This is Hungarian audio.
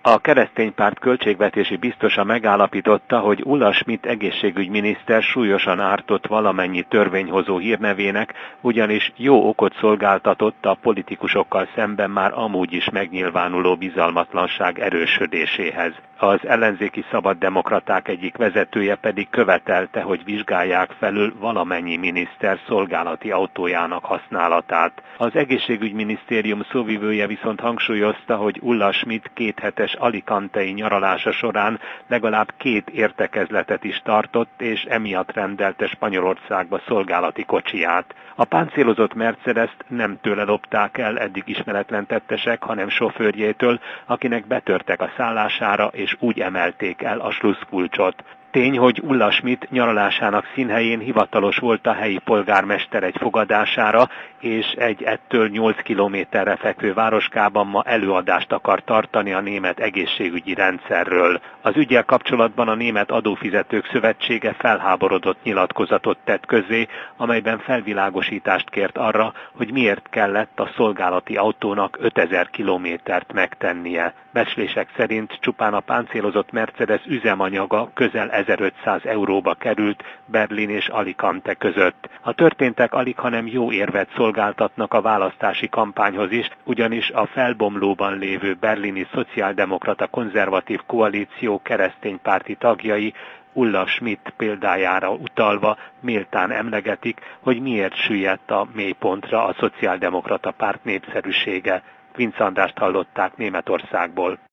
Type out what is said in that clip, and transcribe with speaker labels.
Speaker 1: A kereszténypárt költségvetési biztosa megállapította, hogy Ulla Schmidt egészségügyminiszter súlyosan ártott valamennyi törvényhozó hírnevének, ugyanis jó okot szolgáltatott a politikusokkal szemben már amúgy is megnyilvánuló bizalmatlanság erősödéséhez. Az ellenzéki szabaddemokraták egyik vezetője pedig követelte, hogy vizsgálják felül valamennyi miniszter szolgálati autójának használatát. Az egészségügyminisztérium szóvivője viszont hangsúlyozta, hogy Ulla Schmidt 2 hetes alicantei nyaralása során legalább 2 értekezletet is tartott, és emiatt rendelte Spanyolországba szolgálati kocsiját. A páncélozott Mercedest nem tőle lopták el eddig ismeretlen tettesek, hanem sofőrjétől, akinek betörtek a szállására és úgy emelték el a slusszkulcsot. Tény, hogy Ulla Schmidt nyaralásának színhelyén hivatalos volt a helyi polgármester egy fogadására, és egy ettől 8 kilométerre fekvő városkában ma előadást akar tartani a német egészségügyi rendszerről. Az üggyel kapcsolatban a Német Adófizetők Szövetsége felháborodott nyilatkozatot tett közzé, amelyben felvilágosítást kért arra, hogy miért kellett a szolgálati autónak 5000 kilométert megtennie. Becslések szerint csupán a páncélozott Mercedes üzemanyaga közel 1500 euróba került Berlin és Alicante között. A történtek alig, hanem jó érvet szolgáltatnak a választási kampányhoz is, ugyanis a felbomlóban lévő berlini szociáldemokrata konzervatív koalíció kereszténypárti tagjai Ulla Schmidt példájára utalva méltán emlegetik, hogy miért süllyedt a mélypontra a szociáldemokrata párt népszerűsége. Vince Andrást hallották Németországból.